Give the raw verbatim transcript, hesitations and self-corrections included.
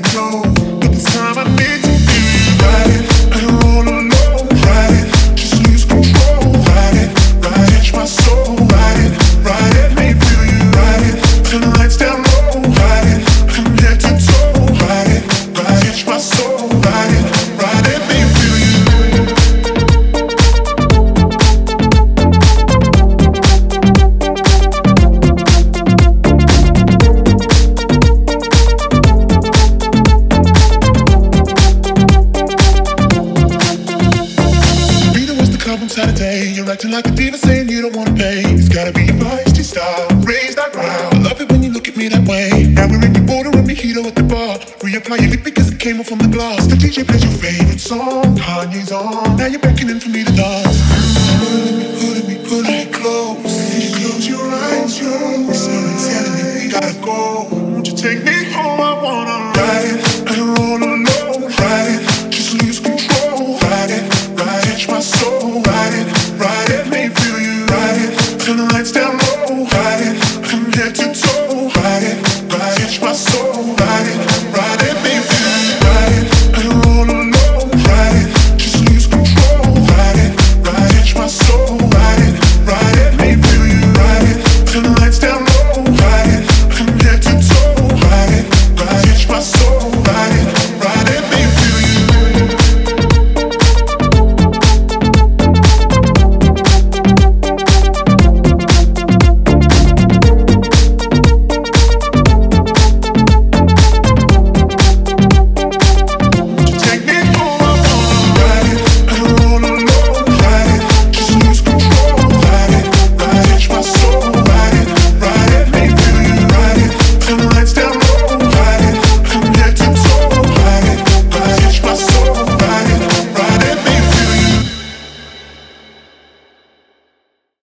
close. But this time I need to feel you. Ride it, and all alone. Ride it, just lose control. Ride it, ride it, touch my soul. Ride it, ride it, let me feel you. Ride it, turn the lights down low. Ride it, from head to toe. Ride it, ride it, touch my soul. Ride it, ride it, let me feel you. Saturday, you're acting like a diva, saying you don't wanna pay. It's gotta be your feisty style, raise that ground. I love it when you look at me that way. Now we're in your border and mojito at the bar. Reapply your lip because it came off from the glass. The D J plays your favorite song, Kanye's on. Now you're beckoning for me to dance. Pulling me, pulling me, pulling me close. You close your eyes, you're so insanity. We gotta go. Won't you take me home? I wanna.